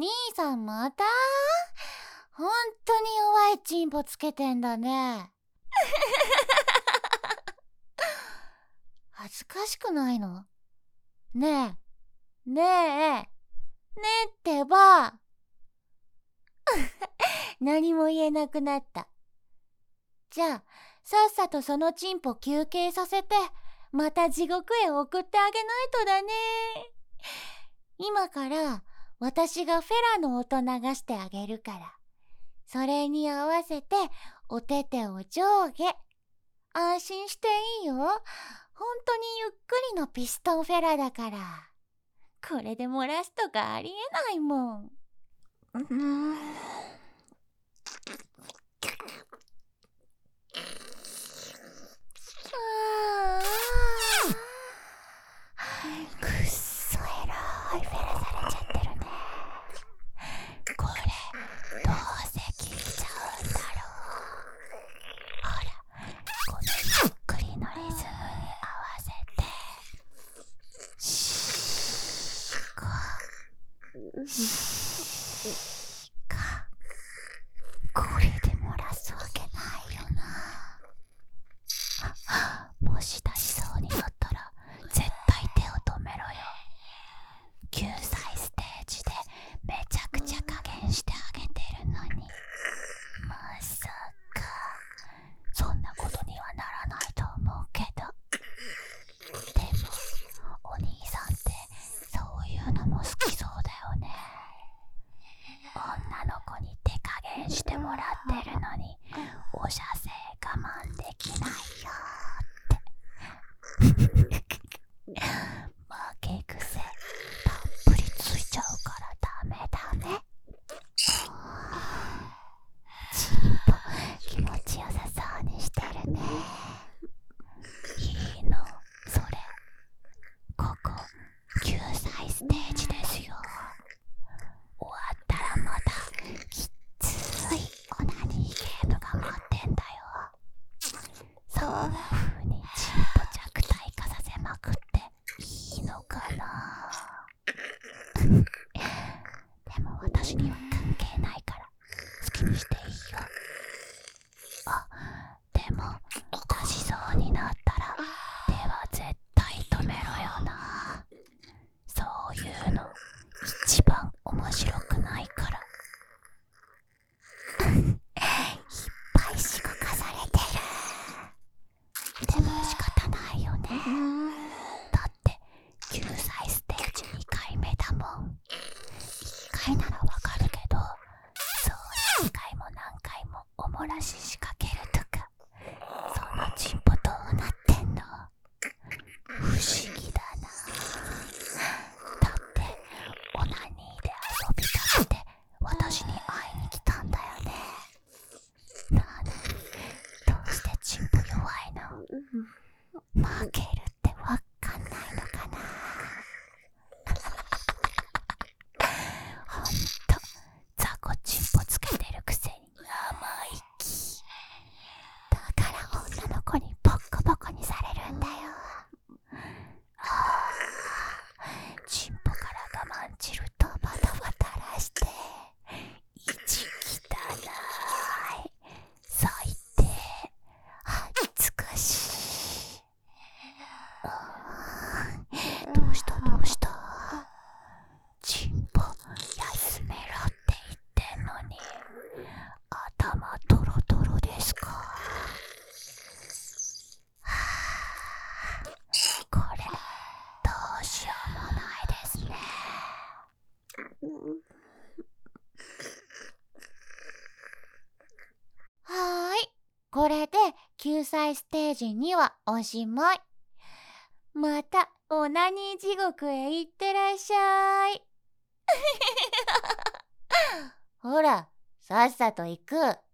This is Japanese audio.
兄さんまたほんとに弱いチンポつけてんだね。恥ずかしくないの？ねえ、ねえ、ねえってば。何も言えなくなった。じゃあ、さっさとそのチンポ休憩させて、また地獄へ送ってあげないとだね。今から私がフェラの音流してあげるから、それに合わせてお手手を上下。安心していいよ。ほんとにゆっくりのピストンフェラだから。これで漏らすとかありえないもん。くっそえらいフェラされちゃってるね。これどうせ聞いちゃうんだろう。ほら、このゆっくりのリズムに合わせてシーカシーカ。これで漏らすわけないよな。もし出しそうになったら絶対手を止めろよ。救済ステージでめちゃくちゃ加減してあげてるのに、まさかそんなことにはならないと思うけど。でもお兄さんってそういうのも好きそうだよね。女の子に手加減してもらってるのにお射精我慢できないよって負け癖たっぷりついちゃうからダメダメ。チンポ気持ちよさそうにしてるね。いいのそれ。ここ救済ステージですよ。終わったらまたきっついオナニーゲームが待ってんだよ。そんな風にチンポ弱体化させまくっていいのかな。でも私には関係ないから好きにしていいよ。あ、でも出しそうになったら手は絶対止めろよな。そういうの一番面白くないから。いっぱいしごかされてる。でも仕方ないよね。だって救済ステージ2回目だもん。1回ならわかるけど、そう2回も何回もおもらし仕掛けるとか、そのチンポどうなってんの？不思議だな。だってオナニーで遊びたくて私に会いに来たんだよね。なのにどうしてチンポ弱いの？負けるってわかんないのかな。ほんと雑魚チンポつけてるくせに生意気。だから女の子にボッコボコにされるんだよ。チンポから我慢汁とバタバタらして意地汚い最低恥ずかしい。どうしたどうした。チンポ休めろって言ってんのに頭ドロドロですか。これどうしようもないですね。はーい、これで救済ステージ2はおしまい。またオナニー地獄へ行ってらっしゃい。ほら、さっさと行く。